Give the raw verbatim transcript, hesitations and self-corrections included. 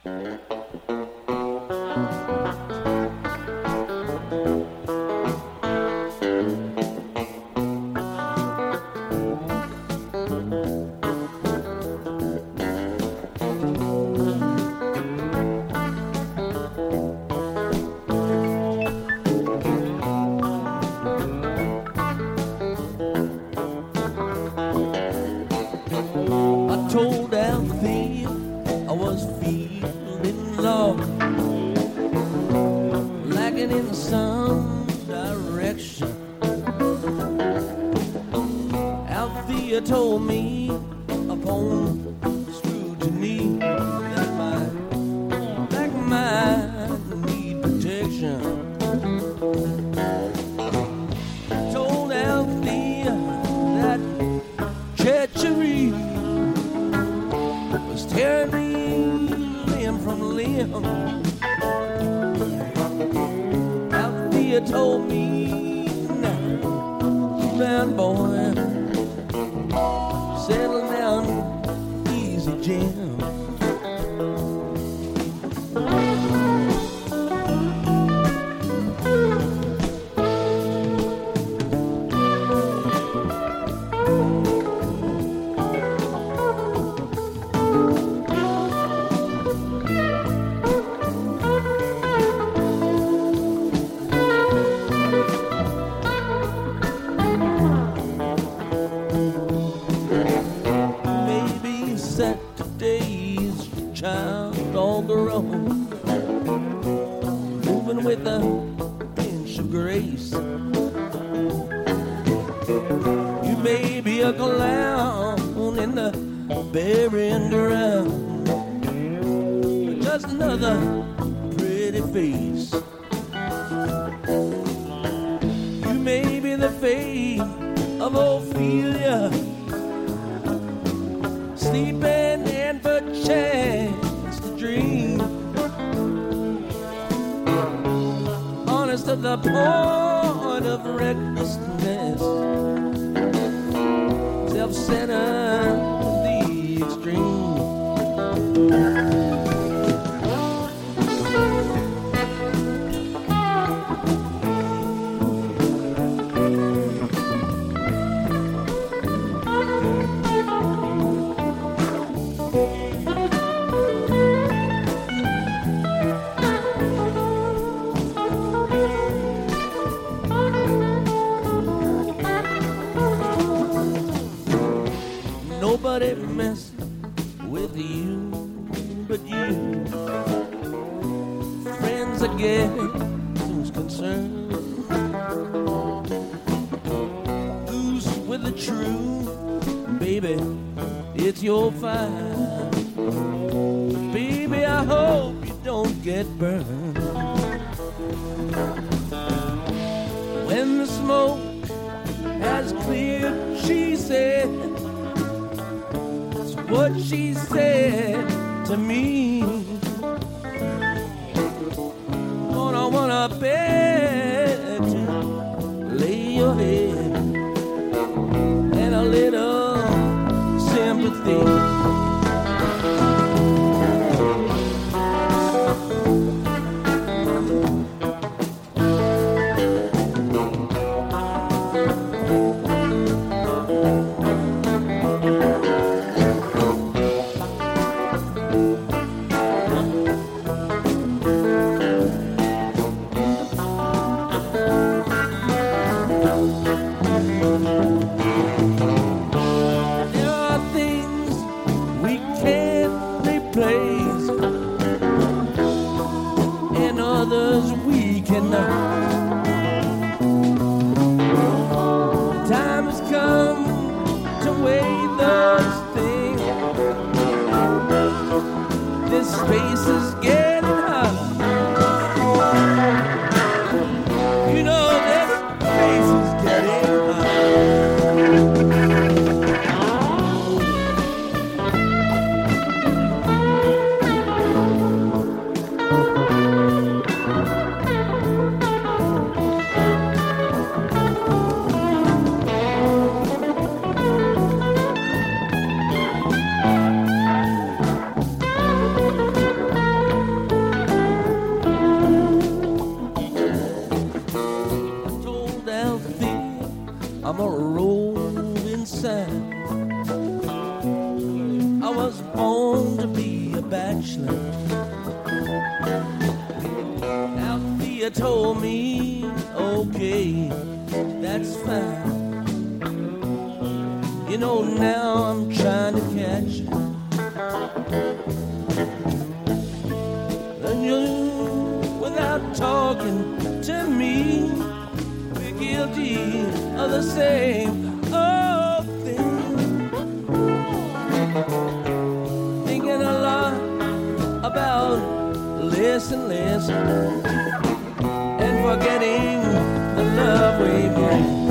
Told Alfie I was feeling low, lacking in some direction. Alfie told me upon scrutiny that my black mind need protection. Told Alfie that treachery was tearing me limb from limb. Althea told me, now, round boy, settle down, easy Jim. Saturday's child on the road, moving with a pinch of grace. You may be a clown in the burying ground, but just another pretty face. You may be the fate of Ophelia, sleeping in perchance to dream. Honest to the point of recklessness, self-centered to the extreme. Nobody messed with you but you. Friends, I guess, who's concerned? Who's with the truth? Baby, it's your fight. Baby, I hope you don't get burned. When the smoke has cleared, she said, what she said to me. Lord, I wanna beg to lay your head and a little sympathy. Time has come to weigh those things. This space is getting hot. You know this space is getting speechless. Althea told me, okay, that's fine. You know, now I'm trying to catch you. And you, without talking to me, we're guilty of the same old thing. Thinking a lot about less and less, and forgetting the love we bring.